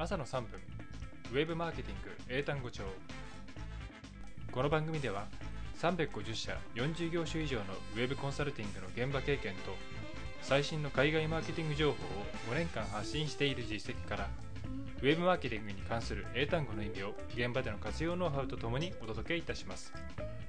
朝の3分ウェブマーケティング英単語帳。この番組では350社40業種以上のウェブコンサルティングの現場経験と最新の海外マーケティング情報を5年間発信している実績からウェブマーケティングに関する英単語の意味を現場での活用ノウハウとともにお届けいたします。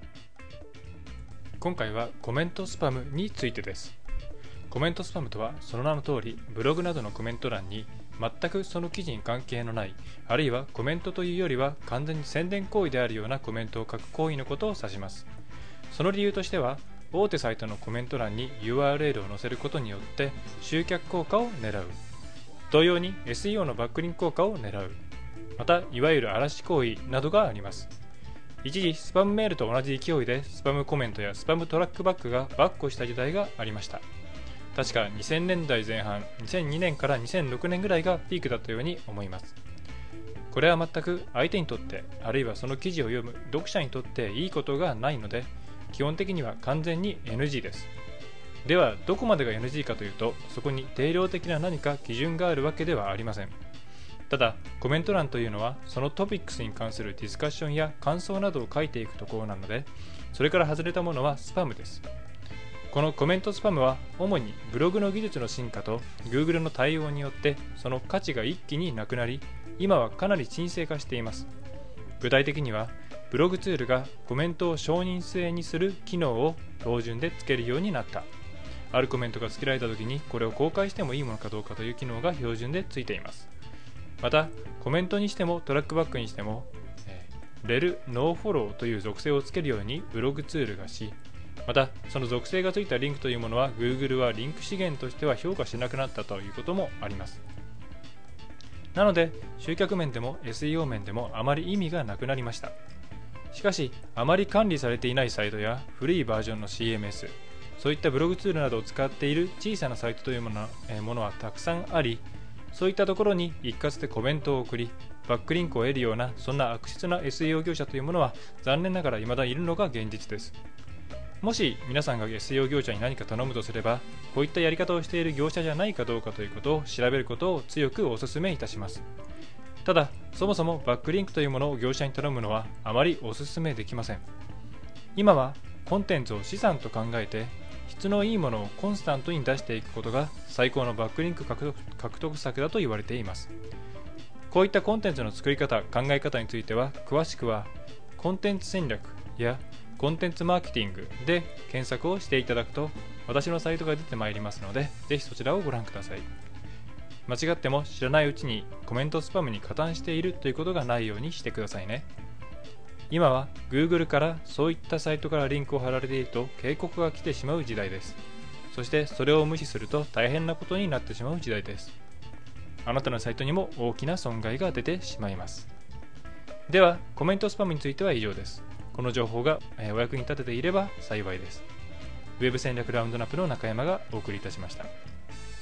今回はコメントスパムについてです。コメントスパムとはその名の通り、ブログなどのコメント欄に全くその記事に関係のない、あるいはコメントというよりは完全に宣伝行為であるようなコメントを書く行為のことを指します。その理由としては、大手サイトのコメント欄に URL を載せることによって集客効果を狙う。同様に SEO のバックリンク効果を狙う。また、いわゆる嵐行為などがあります。一時、スパムメールと同じ勢いでスパムコメントやスパムトラックバックが跋扈した時代がありました。確か2000年代前半、2002年から2006年ぐらいがピークだったように思います。これは全く相手にとって、あるいはその記事を読む読者にとっていいことがないので、基本的には完全に NG です。では、どこまでが NG かというと、そこに定量的な何か基準があるわけではありません。ただ、コメント欄というのは、そのトピックスに関するディスカッションや感想などを書いていくところなので、それから外れたものはスパムです。このコメントスパムは主にブログの技術の進化と Google の対応によってその価値が一気になくなり、今はかなり沈静化しています。具体的には、ブログツールがコメントを承認制にする機能を標準でつけるようになった。あるコメントがつけられたときにこれを公開してもいいものかどうかという機能が標準でついています。また、コメントにしてもトラックバックにしても、レル・ノーフォローという属性をつけるようにブログツールがし、また、その属性がついたリンクというものは Google はリンク資源としては評価しなくなったということもあります。なので、集客面でも SEO 面でもあまり意味がなくなりました。しかし、あまり管理されていないサイトや古いバージョンの CMS、そういったブログツールなどを使っている小さなサイトというものはたくさんあり、そういったところに一括でコメントを送り、バックリンクを得るようなそんな悪質な SEO 業者というものは残念ながら未だいるのが現実です。もし皆さんが SEO 業者に何か頼むとすれば、こういったやり方をしている業者じゃないかどうかということを調べることを強くお勧めいたします。ただ、そもそもバックリンクというものを業者に頼むのはあまりお勧めできません。今はコンテンツを資産と考えて、質のいいものをコンスタントに出していくことが最高のバックリンク獲得策だと言われています。こういったコンテンツの作り方、考え方については、詳しくはコンテンツ戦略やコンテンツマーケティングで検索をしていただくと、私のサイトが出てまいりますので、ぜひそちらをご覧ください。間違っても知らないうちにコメントスパムに加担しているということがないようにしてくださいね。今は Google からそういったサイトからリンクを貼られていると警告が来てしまう時代です。そしてそれを無視すると大変なことになってしまう時代です。あなたのサイトにも大きな損害が出てしまいます。では、コメントスパムについては以上です。この情報がお役に立てていれば幸いです。ウェブ戦略ラウンドナップの中山がお送りいたしました。